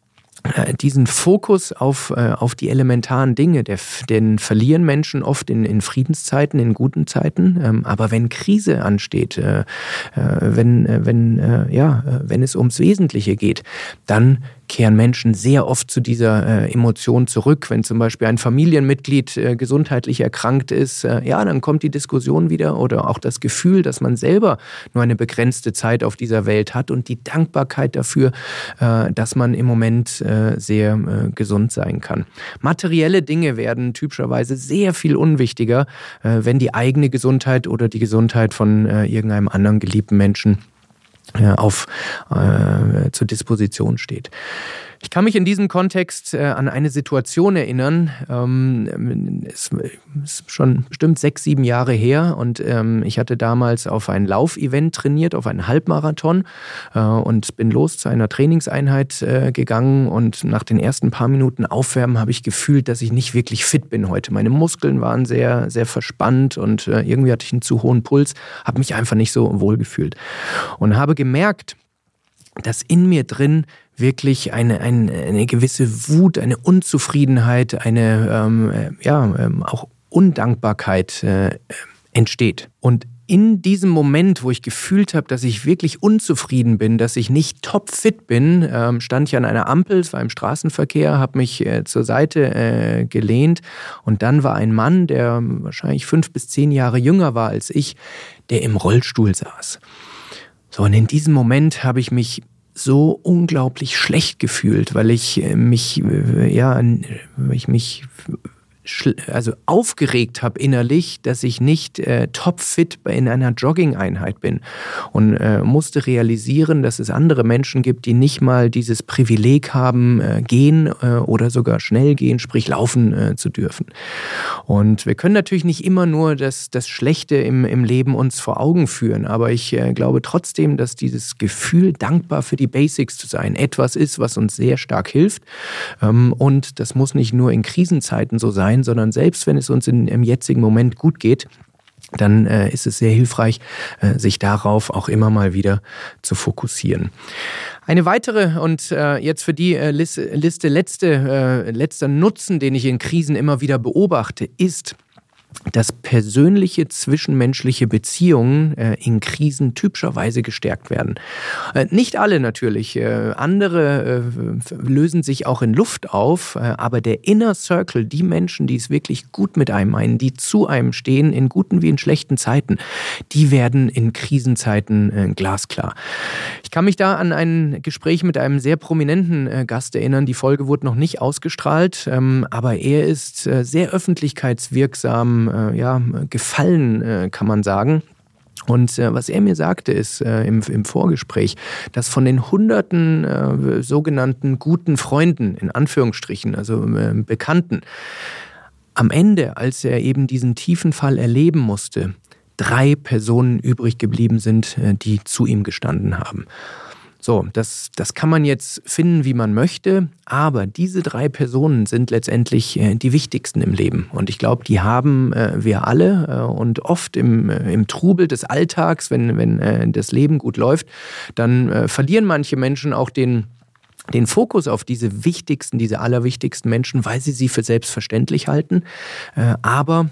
Fokus auf die elementaren Dinge, den verlieren Menschen oft in Friedenszeiten, in guten Zeiten. Aber wenn Krise ansteht, wenn es ums Wesentliche geht, dann kehren Menschen sehr oft zu dieser Emotion zurück. Wenn zum Beispiel ein Familienmitglied gesundheitlich erkrankt ist, dann kommt die Diskussion wieder oder auch das Gefühl, dass man selber nur eine begrenzte Zeit auf dieser Welt hat und die Dankbarkeit dafür, dass man im Moment sehr gesund sein kann. Materielle Dinge werden typischerweise sehr viel unwichtiger, wenn die eigene Gesundheit oder die Gesundheit von irgendeinem anderen geliebten Menschen zur Disposition steht. Ich kann mich in diesem Kontext an eine Situation erinnern. Es ist schon bestimmt 6, 7 Jahre her und ich hatte damals auf ein Laufevent trainiert, auf einen Halbmarathon und bin los zu einer Trainingseinheit gegangen und nach den ersten paar Minuten Aufwärmen habe ich gefühlt, dass ich nicht wirklich fit bin heute. Meine Muskeln waren sehr, sehr verspannt und irgendwie hatte ich einen zu hohen Puls, habe mich einfach nicht so wohl gefühlt und habe gemerkt, dass in mir drin wirklich eine gewisse Wut, eine Unzufriedenheit, eine auch Undankbarkeit entsteht. Und in diesem Moment, wo ich gefühlt habe, dass ich wirklich unzufrieden bin, dass ich nicht topfit bin, stand ich an einer Ampel, es war im Straßenverkehr, habe mich zur Seite gelehnt und dann war ein Mann, der wahrscheinlich 5 bis 10 Jahre jünger war als ich, der im Rollstuhl saß. So, und in diesem Moment habe ich mich so unglaublich schlecht gefühlt, weil ich mich aufgeregt habe innerlich, dass ich nicht topfit in einer Jogging-Einheit bin und musste realisieren, dass es andere Menschen gibt, die nicht mal dieses Privileg haben, gehen oder sogar schnell gehen, sprich laufen zu dürfen. Und wir können natürlich nicht immer nur das Schlechte im Leben uns vor Augen führen, aber ich glaube trotzdem, dass dieses Gefühl, dankbar für die Basics zu sein, etwas ist, was uns sehr stark hilft. Und das muss nicht nur in Krisenzeiten so sein, sondern selbst wenn es uns im jetzigen Moment gut geht, dann ist es sehr hilfreich, sich darauf auch immer mal wieder zu fokussieren. Eine weitere und jetzt für die Liste letzter Nutzen, den ich in Krisen immer wieder beobachte, ist, dass persönliche zwischenmenschliche Beziehungen in Krisen typischerweise gestärkt werden. Nicht alle natürlich, andere lösen sich auch in Luft auf, aber der Inner Circle, die Menschen, die es wirklich gut mit einem meinen, die zu einem stehen, in guten wie in schlechten Zeiten, die werden in Krisenzeiten glasklar. Ich kann mich da an ein Gespräch mit einem sehr prominenten Gast erinnern. Die Folge wurde noch nicht ausgestrahlt, aber er ist sehr öffentlichkeitswirksam, gefallen, kann man sagen. Und was er mir sagte, ist im Vorgespräch, dass von den hunderten sogenannten guten Freunden, in Anführungsstrichen, also Bekannten, am Ende, als er eben diesen tiefen Fall erleben musste, 3 Personen übrig geblieben sind, die zu ihm gestanden haben. So, das kann man jetzt finden, wie man möchte, aber diese 3 Personen sind letztendlich die wichtigsten im Leben. Und ich glaube, die haben wir alle und oft im Trubel des Alltags, wenn das Leben gut läuft, dann verlieren manche Menschen auch den Fokus auf diese allerwichtigsten Menschen, weil sie für selbstverständlich halten. Da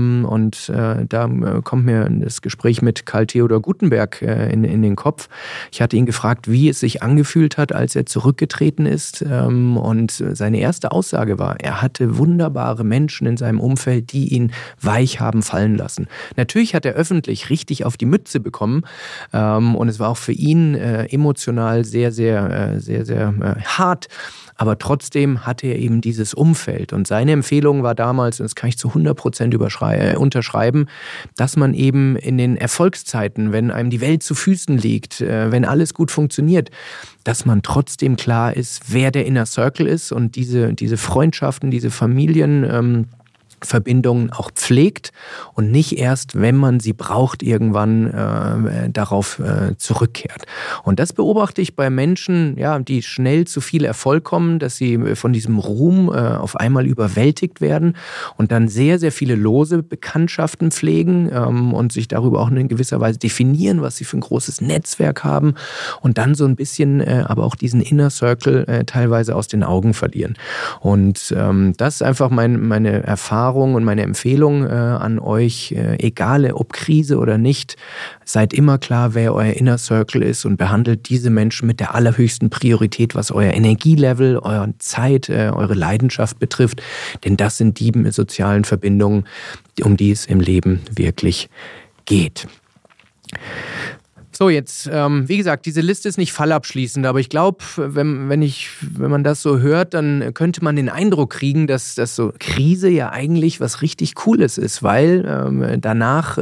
kommt mir das Gespräch mit Karl Theodor Guttenberg in den Kopf. Ich hatte ihn gefragt, wie es sich angefühlt hat, als er zurückgetreten ist. Und seine erste Aussage war, er hatte wunderbare Menschen in seinem Umfeld, die ihn weich haben fallen lassen. Natürlich hat er öffentlich richtig auf die Mütze bekommen. Und es war auch für ihn emotional sehr, sehr, sehr, sehr hart, aber trotzdem hatte er eben dieses Umfeld und seine Empfehlung war damals, und das kann ich zu 100% unterschreiben, dass man eben in den Erfolgszeiten, wenn einem die Welt zu Füßen liegt, wenn alles gut funktioniert, dass man trotzdem klar ist, wer der Inner Circle ist und diese Freundschaften, diese Familienverbindungen auch pflegt und nicht erst, wenn man sie braucht, irgendwann darauf zurückkehrt. Und das beobachte ich bei Menschen, die schnell zu viel Erfolg kommen, dass sie von diesem Ruhm auf einmal überwältigt werden und dann sehr, sehr viele lose Bekanntschaften pflegen und sich darüber auch in gewisser Weise definieren, was sie für ein großes Netzwerk haben und dann so ein bisschen aber auch diesen Inner Circle teilweise aus den Augen verlieren. Und das ist einfach meine Erfahrung und meine Empfehlung an euch, egal ob Krise oder nicht, seid immer klar, wer euer Inner Circle ist und behandelt diese Menschen mit der allerhöchsten Priorität, was euer Energielevel, eure Zeit, eure Leidenschaft betrifft, denn das sind die sozialen Verbindungen, um die es im Leben wirklich geht. So, jetzt, wie gesagt, diese Liste ist nicht fallabschließend, aber ich glaube, wenn man das so hört, dann könnte man den Eindruck kriegen, dass so Krise ja eigentlich was richtig Cooles ist, weil danach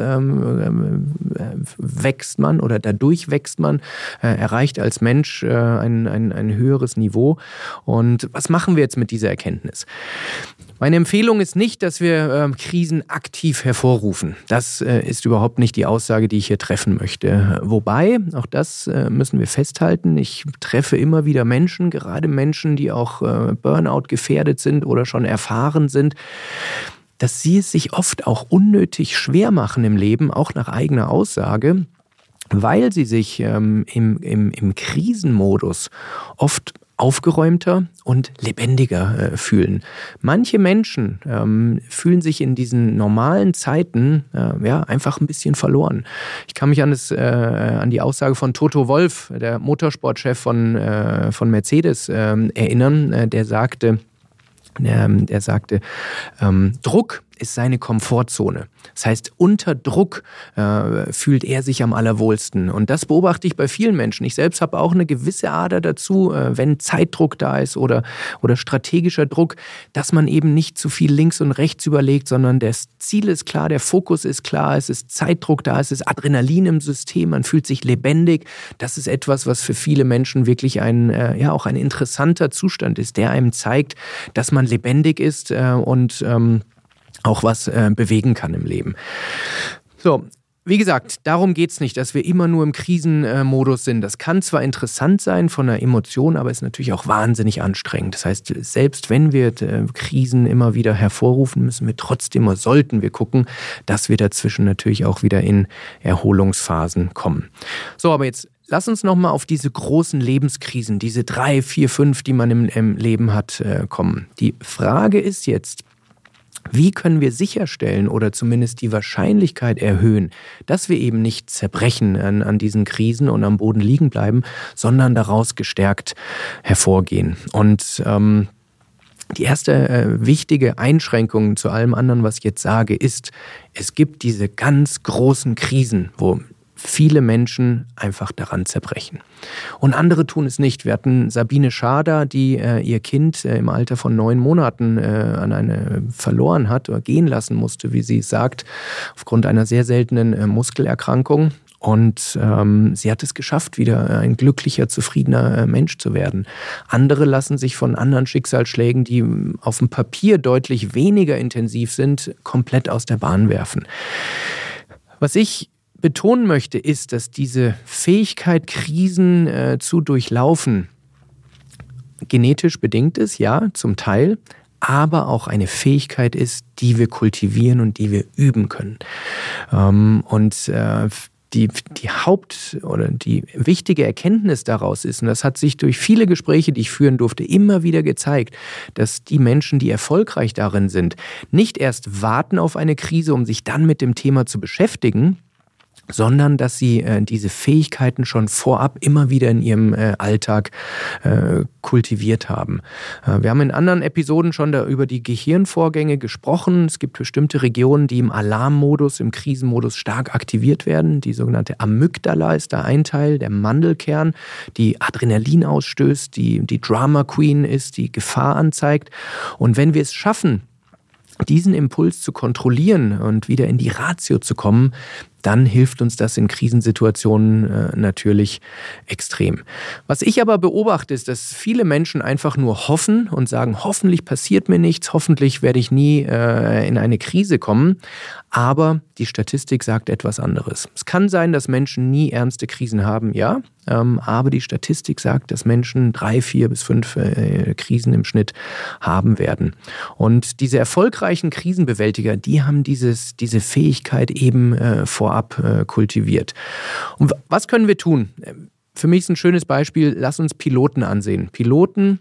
wächst man oder dadurch wächst man, erreicht als Mensch ein höheres Niveau. Und was machen wir jetzt mit dieser Erkenntnis? Meine Empfehlung ist nicht, dass wir Krisen aktiv hervorrufen. Das ist überhaupt nicht die Aussage, die ich hier treffen möchte. Wobei, auch das müssen wir festhalten, ich treffe immer wieder Menschen, gerade Menschen, die auch Burnout gefährdet sind oder schon erfahren sind, dass sie es sich oft auch unnötig schwer machen im Leben, auch nach eigener Aussage, weil sie sich im Krisenmodus oft aufgeräumter und lebendiger fühlen. Manche Menschen fühlen sich in diesen normalen Zeiten einfach ein bisschen verloren. Ich kann mich an die Aussage von Toto Wolff, der Motorsportchef von Mercedes, erinnern. Der sagte, Druck ist seine Komfortzone. Das heißt, unter Druck fühlt er sich am allerwohlsten. Und das beobachte ich bei vielen Menschen. Ich selbst habe auch eine gewisse Ader dazu, wenn Zeitdruck da ist oder strategischer Druck, dass man eben nicht zu viel links und rechts überlegt, sondern das Ziel ist klar, der Fokus ist klar, es ist Zeitdruck da, es ist Adrenalin im System, man fühlt sich lebendig. Das ist etwas, was für viele Menschen wirklich auch ein interessanter Zustand ist, der einem zeigt, dass man lebendig ist und auch was bewegen kann im Leben. So, wie gesagt, darum geht es nicht, dass wir immer nur im Krisenmodus sind. Das kann zwar interessant sein von der Emotion, aber ist natürlich auch wahnsinnig anstrengend. Das heißt, selbst wenn wir Krisen immer wieder hervorrufen, müssen wir trotzdem oder sollten wir gucken, dass wir dazwischen natürlich auch wieder in Erholungsphasen kommen. So, aber jetzt lass uns nochmal auf diese großen Lebenskrisen, diese 3, 4, 5, die man im Leben hat, kommen. Die Frage ist jetzt, wie können wir sicherstellen oder zumindest die Wahrscheinlichkeit erhöhen, dass wir eben nicht zerbrechen an diesen Krisen und am Boden liegen bleiben, sondern daraus gestärkt hervorgehen? Und die erste wichtige Einschränkung zu allem anderen, was ich jetzt sage, ist, es gibt diese ganz großen Krisen, wo viele Menschen einfach daran zerbrechen. Und andere tun es nicht. Wir hatten Sabine Schader, die ihr Kind im Alter von 9 Monaten verloren hat oder gehen lassen musste, wie sie es sagt, aufgrund einer sehr seltenen Muskelerkrankung. Und sie hat es geschafft, wieder ein glücklicher, zufriedener Mensch zu werden. Andere lassen sich von anderen Schicksalsschlägen, die auf dem Papier deutlich weniger intensiv sind, komplett aus der Bahn werfen. Was ich betonen möchte, ist, dass diese Fähigkeit, Krisen zu durchlaufen, genetisch bedingt ist, ja, zum Teil, aber auch eine Fähigkeit ist, die wir kultivieren und die wir üben können. Die wichtige Erkenntnis daraus ist, und das hat sich durch viele Gespräche, die ich führen durfte, immer wieder gezeigt, dass die Menschen, die erfolgreich darin sind, nicht erst warten auf eine Krise, um sich dann mit dem Thema zu beschäftigen, sondern dass sie diese Fähigkeiten schon vorab immer wieder in ihrem Alltag kultiviert haben. Wir haben in anderen Episoden schon über die Gehirnvorgänge gesprochen. Es gibt bestimmte Regionen, die im Alarmmodus, im Krisenmodus stark aktiviert werden. Die sogenannte Amygdala ist da ein Teil, der Mandelkern, die Adrenalin ausstößt, die Drama Queen ist, die Gefahr anzeigt. Und wenn wir es schaffen, diesen Impuls zu kontrollieren und wieder in die Ratio zu kommen, dann hilft uns das in Krisensituationen natürlich extrem. Was ich aber beobachte, ist, dass viele Menschen einfach nur hoffen und sagen, hoffentlich passiert mir nichts, hoffentlich werde ich nie in eine Krise kommen. Aber die Statistik sagt etwas anderes. Es kann sein, dass Menschen nie ernste Krisen haben, ja. Aber die Statistik sagt, dass Menschen 3, 4 bis 5 Krisen im Schnitt haben werden. Und diese erfolgreichen Krisenbewältiger, die haben diese Fähigkeit eben vorab kultiviert. Und was können wir tun? Für mich ist ein schönes Beispiel, lass uns Piloten ansehen. Piloten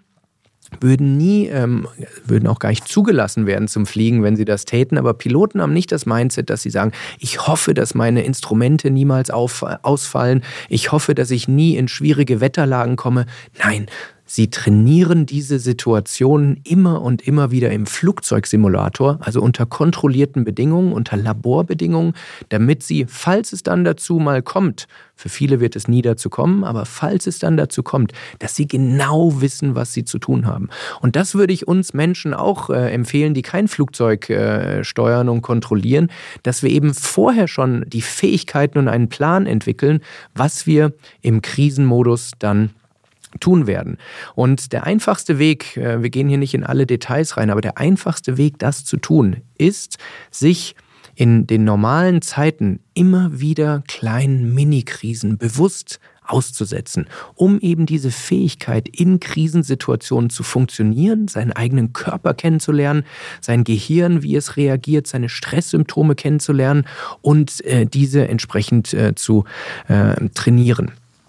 würden auch gar nicht zugelassen werden zum Fliegen, wenn sie das täten. Aber Piloten haben nicht das Mindset, dass sie sagen, ich hoffe, dass meine Instrumente niemals ausfallen. Ich hoffe, dass ich nie in schwierige Wetterlagen komme. Nein, Sie trainieren diese Situationen immer und immer wieder im Flugzeugsimulator, also unter kontrollierten Bedingungen, unter Laborbedingungen, damit sie, falls es dann dazu mal kommt, für viele wird es nie dazu kommen, aber falls es dann dazu kommt, dass sie genau wissen, was sie zu tun haben. Und das würde ich uns Menschen auch empfehlen, die kein Flugzeug steuern und kontrollieren, dass wir eben vorher schon die Fähigkeiten und einen Plan entwickeln, was wir im Krisenmodus dann tun werden. Und der einfachste Weg, wir gehen hier nicht in alle Details rein, aber der einfachste Weg, das zu tun, ist, sich in den normalen Zeiten immer wieder kleinen Mini-Krisen bewusst auszusetzen, um eben diese Fähigkeit, in Krisensituationen zu funktionieren, seinen eigenen Körper kennenzulernen, sein Gehirn, wie es reagiert, seine Stresssymptome kennenzulernen und diese entsprechend zu trainieren.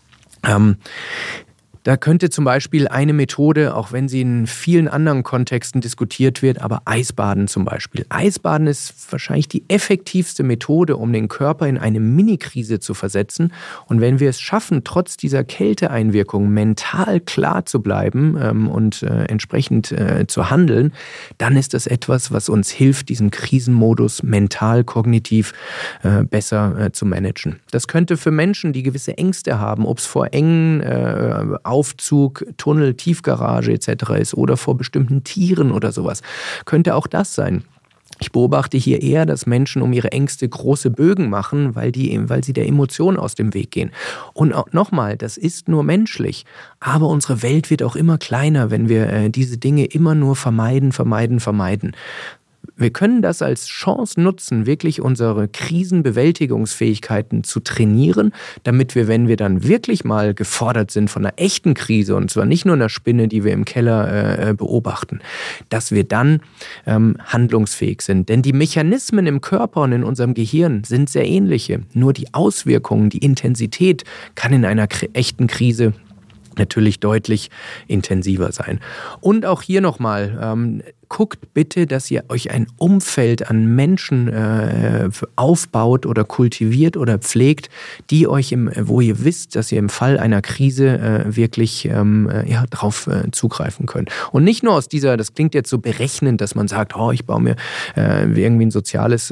Da könnte zum Beispiel eine Methode, auch wenn sie in vielen anderen Kontexten diskutiert wird, aber Eisbaden zum Beispiel. Eisbaden ist wahrscheinlich die effektivste Methode, um den Körper in eine Mini-Krise zu versetzen. Und wenn wir es schaffen, trotz dieser Kälteeinwirkung mental klar zu bleiben und entsprechend zu handeln, dann ist das etwas, was uns hilft, diesen Krisenmodus mental, kognitiv besser zu managen. Das könnte für Menschen, die gewisse Ängste haben, ob es vor engen Aufzug, Tunnel, Tiefgarage etc. ist oder vor bestimmten Tieren oder sowas. Könnte auch das sein. Ich beobachte hier eher, dass Menschen um ihre Ängste große Bögen machen, weil sie der Emotion aus dem Weg gehen. Und nochmal, das ist nur menschlich. Aber unsere Welt wird auch immer kleiner, wenn wir diese Dinge immer nur vermeiden. Wir können das als Chance nutzen, wirklich unsere Krisenbewältigungsfähigkeiten zu trainieren, damit wir, wenn wir dann wirklich mal gefordert sind von einer echten Krise, und zwar nicht nur einer Spinne, die wir im Keller beobachten, dass wir dann handlungsfähig sind. Denn die Mechanismen im Körper und in unserem Gehirn sind sehr ähnliche. Nur die Auswirkungen, die Intensität kann in einer echten Krise natürlich deutlich intensiver sein. Und auch hier nochmal, guckt bitte, dass ihr euch ein Umfeld an Menschen aufbaut oder kultiviert oder pflegt, die euch, wo ihr wisst, dass ihr im Fall einer Krise wirklich drauf zugreifen könnt. Und nicht nur aus das klingt jetzt so berechnend, dass man sagt, ich baue mir irgendwie ein soziales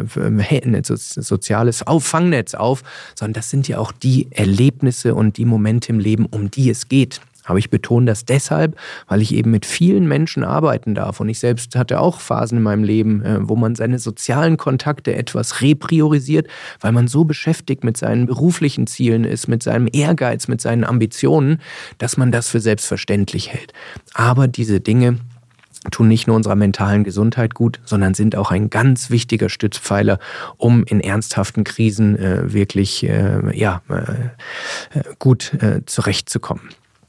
Auffangnetz auf, sondern das sind ja auch die Erlebnisse und die Momente im Leben, um die es geht. Aber ich betone das deshalb, weil ich eben mit vielen Menschen arbeiten darf. Und ich selbst hatte auch Phasen in meinem Leben, wo man seine sozialen Kontakte etwas repriorisiert, weil man so beschäftigt mit seinen beruflichen Zielen ist, mit seinem Ehrgeiz, mit seinen Ambitionen, dass man das für selbstverständlich hält. Aber diese Dinge tun nicht nur unserer mentalen Gesundheit gut, sondern sind auch ein ganz wichtiger Stützpfeiler, um in ernsthaften Krisen wirklich gut zurechtzukommen.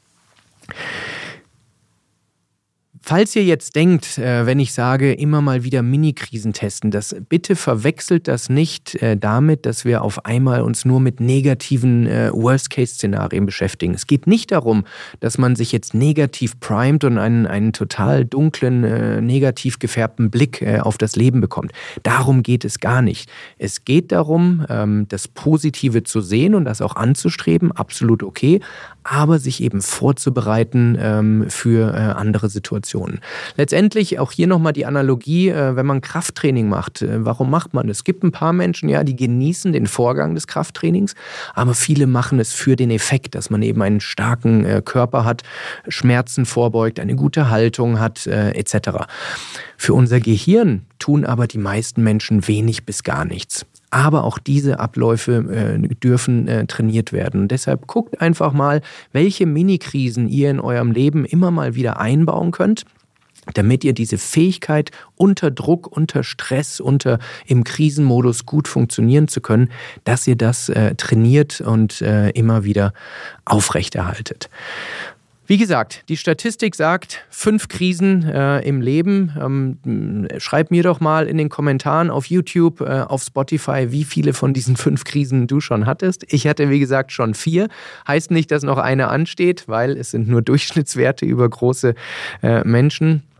Falls ihr jetzt denkt, wenn ich sage, immer mal wieder Mini-Krisen testen, bitte verwechselt das nicht damit, dass wir auf einmal uns nur mit negativen Worst-Case-Szenarien beschäftigen. Es geht nicht darum, dass man sich jetzt negativ primet und einen total dunklen, negativ gefärbten Blick auf das Leben bekommt. Darum geht es gar nicht. Es geht darum, das Positive zu sehen und das auch anzustreben, absolut okay, aber sich eben vorzubereiten für andere Situationen. Letztendlich auch hier nochmal die Analogie, wenn man Krafttraining macht. Warum macht man das? Es gibt ein paar Menschen, die genießen den Vorgang des Krafttrainings, aber viele machen es für den Effekt, dass man eben einen starken Körper hat, Schmerzen vorbeugt, eine gute Haltung hat, etc. Für unser Gehirn tun aber die meisten Menschen wenig bis gar nichts. Aber auch diese Abläufe dürfen trainiert werden. Und deshalb guckt einfach mal, welche Mini-Krisen ihr in eurem Leben immer mal wieder einbauen könnt, damit ihr diese Fähigkeit, unter Druck, unter Stress, im Krisenmodus gut funktionieren zu können, dass ihr das trainiert und immer wieder aufrechterhaltet. Wie gesagt, die Statistik sagt 5 Krisen im Leben. Schreib mir doch mal in den Kommentaren auf YouTube, auf Spotify, wie viele von diesen 5 Krisen du schon hattest. Ich hatte, wie gesagt, schon 4. Heißt nicht, dass noch eine ansteht, weil es sind nur Durchschnittswerte über große Menschen.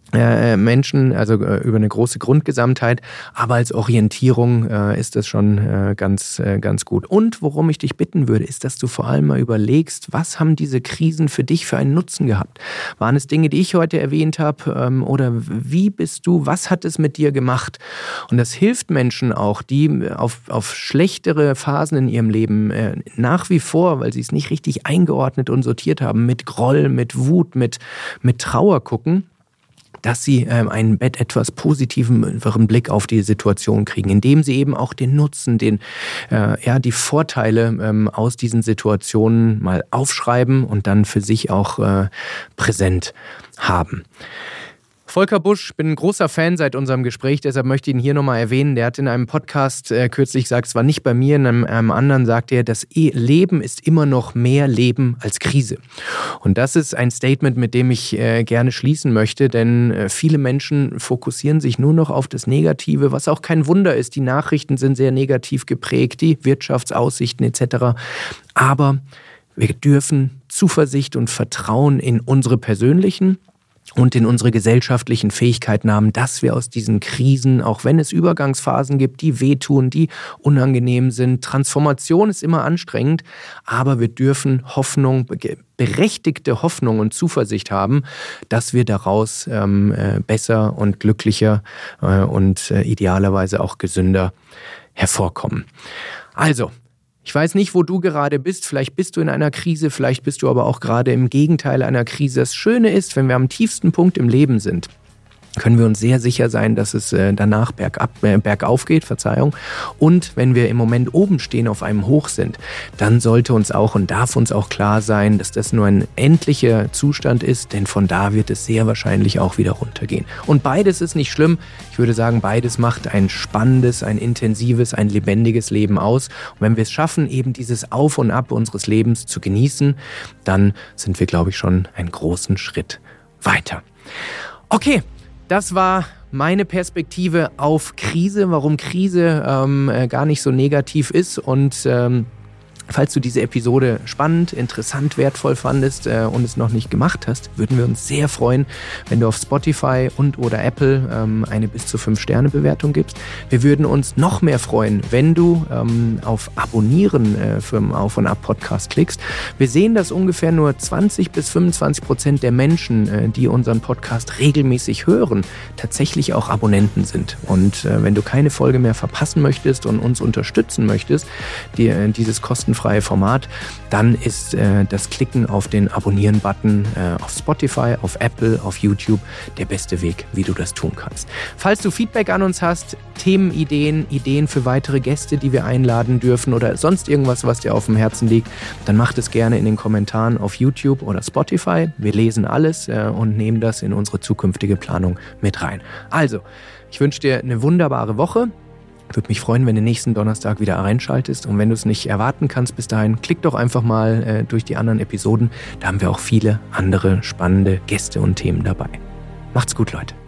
Menschen, also über eine große Grundgesamtheit, aber als Orientierung ist das schon ganz gut. Und worum ich dich bitten würde, ist, dass du vor allem mal überlegst, was haben diese Krisen für dich für einen Nutzen gehabt? Waren es Dinge, die ich heute erwähnt habe, oder wie bist du, was hat es mit dir gemacht? Und das hilft Menschen auch, die auf schlechtere Phasen in ihrem Leben nach wie vor, weil sie es nicht richtig eingeordnet und sortiert haben, mit Groll, mit Wut, mit Trauer gucken, dass sie einen etwas positiveren Blick auf die Situation kriegen, indem sie eben auch den Nutzen, die Vorteile aus diesen Situationen mal aufschreiben und dann für sich auch präsent haben. Volker Busch, bin ein großer Fan seit unserem Gespräch, deshalb möchte ich ihn hier nochmal erwähnen. Der hat in einem Podcast kürzlich gesagt, es war nicht bei mir, in einem anderen sagte er, das Leben ist immer noch mehr Leben als Krise. Und das ist ein Statement, mit dem ich gerne schließen möchte, denn viele Menschen fokussieren sich nur noch auf das Negative, was auch kein Wunder ist. Die Nachrichten sind sehr negativ geprägt, die Wirtschaftsaussichten etc. Aber wir dürfen Zuversicht und Vertrauen in unsere persönlichen und in unsere gesellschaftlichen Fähigkeiten haben, dass wir aus diesen Krisen, auch wenn es Übergangsphasen gibt, die wehtun, die unangenehm sind, Transformation ist immer anstrengend, aber wir dürfen Hoffnung, berechtigte Hoffnung und Zuversicht haben, dass wir daraus besser und glücklicher und idealerweise auch gesünder hervorkommen. Also, ich weiß nicht, wo du gerade bist. Vielleicht bist du in einer Krise, vielleicht bist du aber auch gerade im Gegenteil einer Krise. Das Schöne ist, wenn wir am tiefsten Punkt im Leben sind, können wir uns sehr sicher sein, dass es danach bergauf geht, Und wenn wir im Moment oben stehen, auf einem Hoch sind, dann sollte uns auch und darf uns auch klar sein, dass das nur ein endlicher Zustand ist, denn von da wird es sehr wahrscheinlich auch wieder runtergehen. Und beides ist nicht schlimm. Ich würde sagen, beides macht ein spannendes, ein intensives, ein lebendiges Leben aus. Und wenn wir es schaffen, eben dieses Auf und Ab unseres Lebens zu genießen, dann sind wir, glaube ich, schon einen großen Schritt weiter. Okay. Das war meine Perspektive auf Krise, warum Krise gar nicht so negativ ist. Und falls du diese Episode spannend, interessant, wertvoll fandest und es noch nicht gemacht hast, würden wir uns sehr freuen, wenn du auf Spotify und oder Apple eine bis zu 5-Sterne-Bewertung gibst. Wir würden uns noch mehr freuen, wenn du auf Abonnieren für den Auf- und Ab-Podcast klickst. Wir sehen, dass ungefähr nur 20-25% der Menschen, die unseren Podcast regelmäßig hören, tatsächlich auch Abonnenten sind. Und wenn du keine Folge mehr verpassen möchtest und uns unterstützen möchtest, dieses kostenfreie Format, dann ist das Klicken auf den Abonnieren-Button auf Spotify, auf Apple, auf YouTube der beste Weg, wie du das tun kannst. Falls du Feedback an uns hast, Themenideen, Ideen für weitere Gäste, die wir einladen dürfen oder sonst irgendwas, was dir auf dem Herzen liegt, dann mach das gerne in den Kommentaren auf YouTube oder Spotify. Wir lesen alles und nehmen das in unsere zukünftige Planung mit rein. Also, ich wünsche dir eine wunderbare Woche. Würde mich freuen, wenn du nächsten Donnerstag wieder reinschaltest. Und wenn du es nicht erwarten kannst bis dahin, klick doch einfach mal durch die anderen Episoden. Da haben wir auch viele andere spannende Gäste und Themen dabei. Macht's gut, Leute.